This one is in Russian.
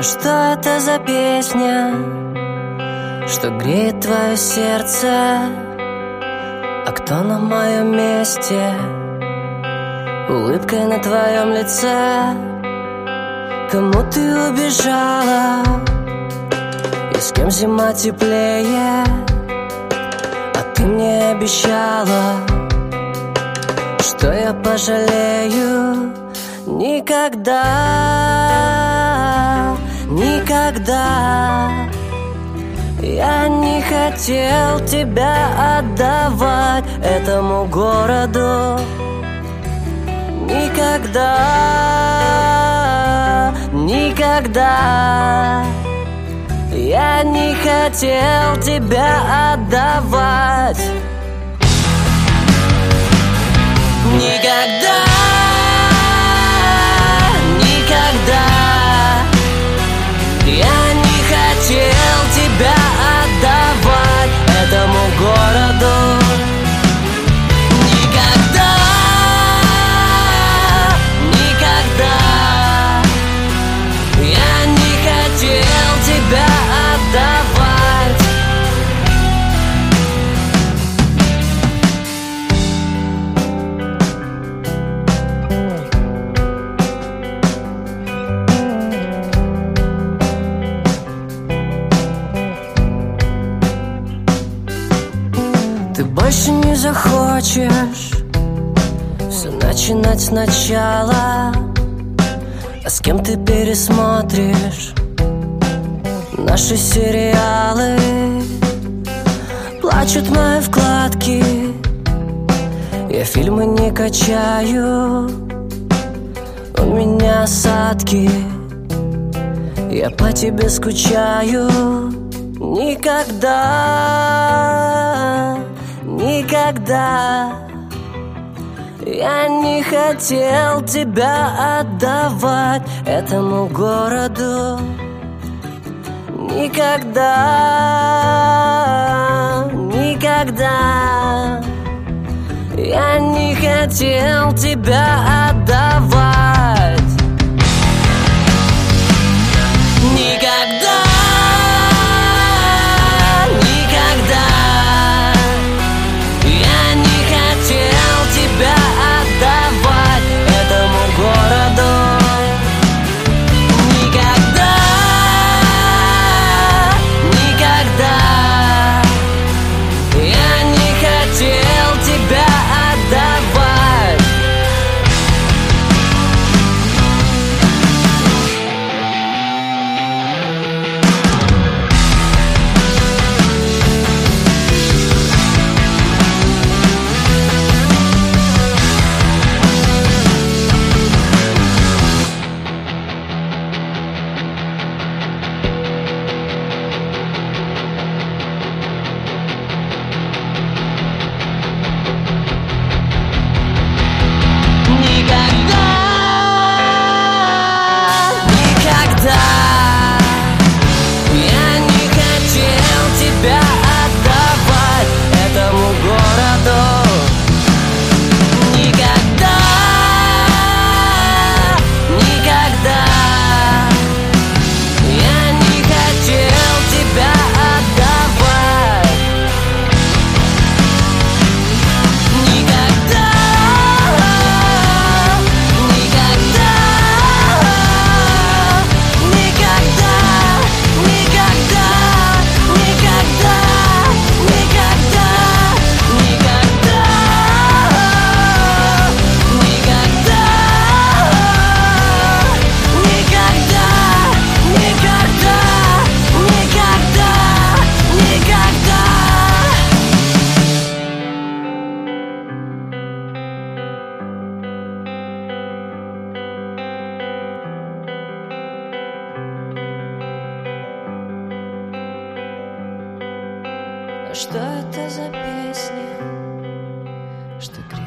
Что это за песня, что греет твое сердце? А кто на моем месте, улыбкой на твоем лице? Кому ты убежала, и с кем зима теплее? А ты мне обещала, что я пожалею. Никогда, никогда я не хотел тебя отдавать этому городу. Никогда, никогда я не хотел тебя отдавать. Никогда, никогда я не хотел тебя отдавать этому городу. Никогда, никогда я не хотел тебя отдавать. Ты больше не захочешь все начинать сначала. А с кем ты пересмотришь наши сериалы? Плачут мои вкладки, я фильмы не качаю. У меня осадки, я по тебе скучаю. Никогда, никогда я не хотел тебя отдавать этому городу. Никогда, никогда я не хотел тебя отдавать. Никогда, никогда я не хотел тебя отдавать этому городу. Никогда, никогда я не хотел тебя отдавать. Что это за песня, что кричит?